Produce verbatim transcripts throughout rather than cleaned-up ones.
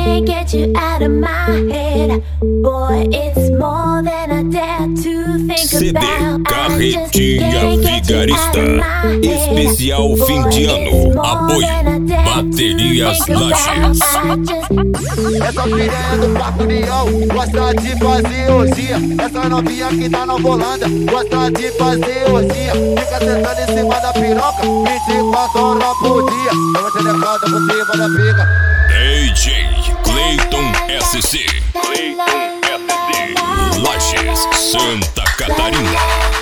Can't get you out of my head. Boy, it's more than I dare to think C D about. Carretinha Vigarista. Especial fim de ano. Apoio Baterias Lages. Essa piranha do quarto união gosta de fazer orgia. Essa novinha que tá na volanda gosta de fazer orgia. Fica sentando em cima da piroca vinte e quatro horas por dia. Eu vou te levar por cima da pica. D J Clayton S C. Clayton S C. Lages, Santa Catarina.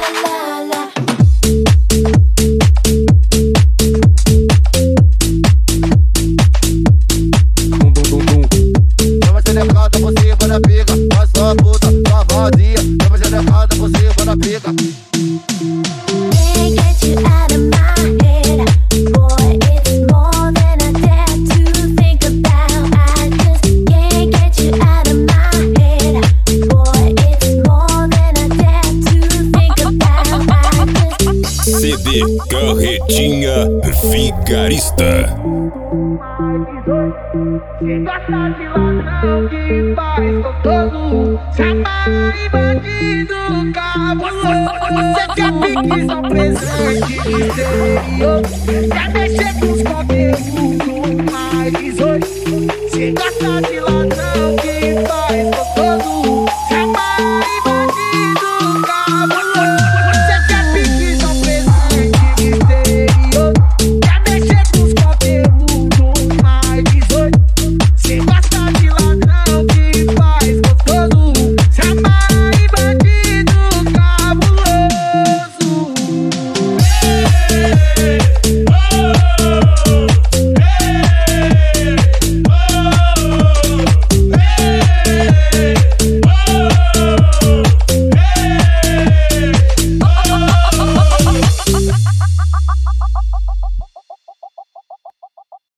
Levada por cima da pica, faz sua puta, sua vadia. Toma levada por cima da pica. Can't get you out of my head. Boy, it's more than I dare to think about. I just can't get you out of my head. Boy, it's more than I dare to think about. I just C D Carretinha Vigarista. Se gosta de ladrão que faz gostoso, chama e bandido cabo. Você quer pique, só presente de exterior. Quer mexer com os conteúdos